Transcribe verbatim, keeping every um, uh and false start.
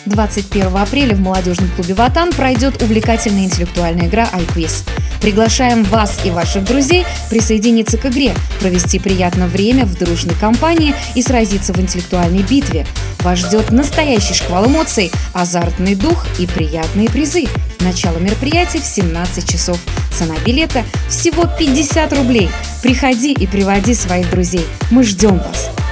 двадцать первого апреля в молодежном клубе «Ватан» пройдет увлекательная интеллектуальная игра «Айквиз». Приглашаем вас и ваших друзей присоединиться к игре, провести приятное время в дружной компании и сразиться в интеллектуальной битве. Вас ждет настоящий шквал эмоций, азартный дух и приятные призы. Начало мероприятия в семнадцать часов. Цена билета всего пятьдесят рублей. Приходи и приводи своих друзей. Мы ждем вас.